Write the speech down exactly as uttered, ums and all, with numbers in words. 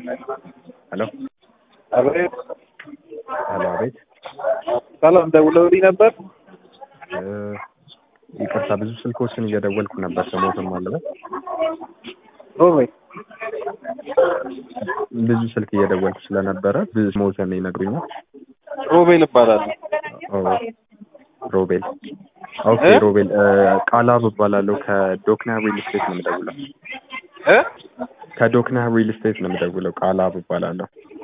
ሄሎ አቤት። ሄሎ አቤት። ሰላም ደውለውልኝ ነበር። ይቅርታ ብዙ ስልኮችን እየደወልኩ ነበር። ስሞትም አለ ሮቤል ብዙ ስልክ እየደወልኩ ስለነበረ ብዙ ስሞትን ይነግሩኛል። ሮቤል እባላለሁ። ኦ ሮቤል። ኦኬ ሮቤል ቃላብ እባላለሁ። ከዶክና ሪል ስቴት ነው የምደውለው። እ ከዶክና ሪል ስቴት ነው የምደውለው። ቃላብ እባላለሁ።